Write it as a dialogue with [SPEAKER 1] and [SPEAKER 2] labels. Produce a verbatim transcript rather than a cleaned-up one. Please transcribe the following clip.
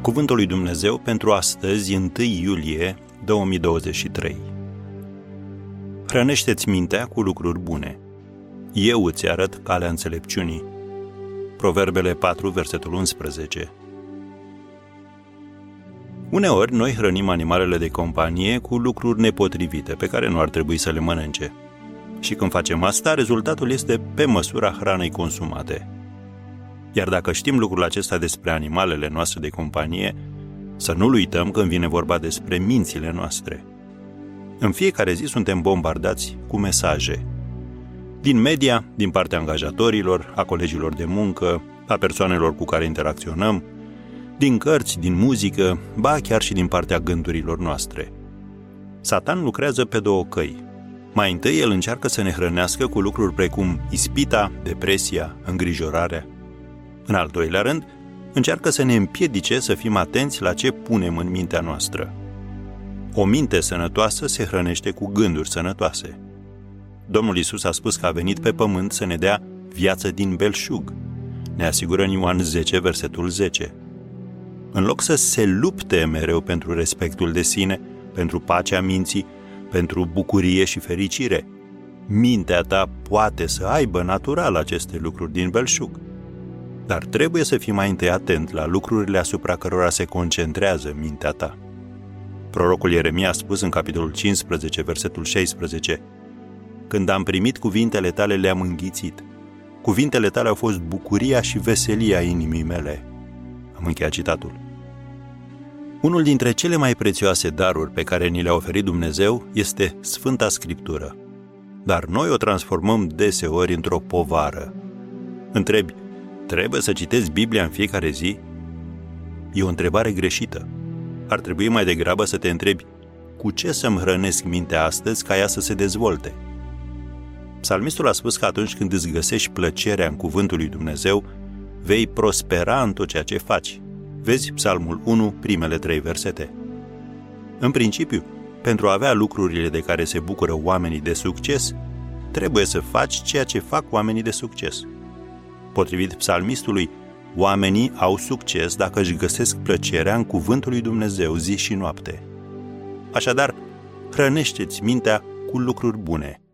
[SPEAKER 1] Cuvântul lui Dumnezeu pentru astăzi, întâi iulie două mii douăzeci și trei. Hrănește-ți mintea cu lucruri bune. Eu îți arăt calea înțelepciunii. Proverbele patru, versetul unsprezece. Uneori, noi hrănim animalele de companie cu lucruri nepotrivite, pe care nu ar trebui să le mănânce. Și când facem asta, rezultatul este pe măsura hranei consumate. Iar dacă știm lucrul acesta despre animalele noastre de companie, să nu-l uităm când vine vorba despre mințile noastre. În fiecare zi suntem bombardați cu mesaje. Din media, din partea angajatorilor, a colegilor de muncă, a persoanelor cu care interacționăm, din cărți, din muzică, ba chiar și din partea gândurilor noastre. Satan lucrează pe două căi. Mai întâi, el încearcă să ne hrănească cu lucruri precum ispita, depresia, îngrijorarea. În al doilea rând, încearcă să ne împiedice să fim atenți la ce punem în mintea noastră. O minte sănătoasă se hrănește cu gânduri sănătoase. Domnul Iisus a spus că a venit pe pământ să ne dea viață din belșug. Ne asigură în Ioan zece, versetul zece. În loc să se lupte mereu pentru respectul de sine, pentru pacea minții, pentru bucurie și fericire, mintea ta poate să aibă natural aceste lucruri din belșug. Dar trebuie să fii mai întâi atent la lucrurile asupra cărora se concentrează mintea ta. Prorocul Ieremia a spus în capitolul cincisprezece, versetul șaisprezece: Când am primit cuvintele tale, le-am înghițit. Cuvintele tale au fost bucuria și veselia inimii mele. Am încheiat citatul. Unul dintre cele mai prețioase daruri pe care ni le-a oferit Dumnezeu este Sfânta Scriptură. Dar noi o transformăm deseori într-o povară. Întrebi, trebuie să citesc Biblia în fiecare zi? E o întrebare greșită. Ar trebui mai degrabă să te întrebi, cu ce să-mi hrănesc mintea astăzi ca ea să se dezvolte? Psalmistul a spus că atunci când îți găsești plăcerea în cuvântul lui Dumnezeu, vei prospera în tot ceea ce faci. Vezi Psalmul unu, primele trei versete. În principiu, pentru a avea lucrurile de care se bucură oamenii de succes, trebuie să faci ceea ce fac oamenii de succes. Potrivit psalmistului, oamenii au succes dacă își găsesc plăcerea în cuvântul lui Dumnezeu zi și noapte. Așadar, hrănește-ți mintea cu lucruri bune.